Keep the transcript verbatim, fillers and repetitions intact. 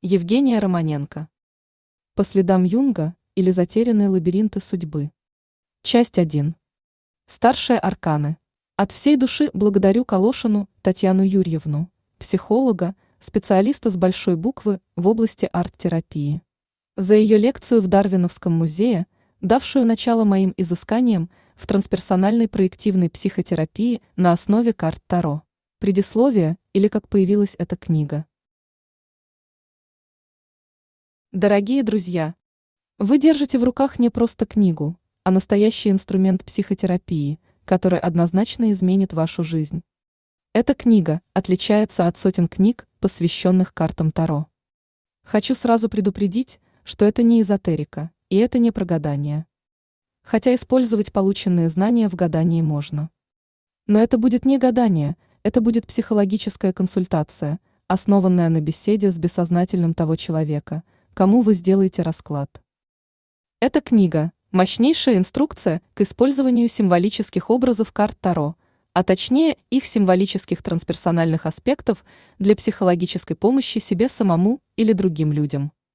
Евгения Романенко. По следам Юнга или затерянные лабиринты судьбы. Часть один. Старшие арканы. От всей души благодарю Калошину Татьяну Юрьевну, психолога, специалиста с большой буквы в области арт-терапии, за ее лекцию в Дарвиновском музее, давшую начало моим изысканиям в трансперсональной проективной психотерапии на основе карт Таро. Предисловие или как появилась эта книга. Дорогие друзья, вы держите в руках не просто книгу, а настоящий инструмент психотерапии, который однозначно изменит вашу жизнь. Эта книга отличается от сотен книг, посвященных картам Таро. Хочу сразу предупредить, что это не эзотерика, и это не про гадание. Хотя использовать полученные знания в гадании можно. Но это будет не гадание, это будет психологическая консультация, основанная на беседе с бессознательным того человека, кому вы сделаете расклад. Эта книга – мощнейшая инструкция к использованию символических образов карт Таро, а точнее их символических трансперсональных аспектов для психологической помощи себе самому или другим людям.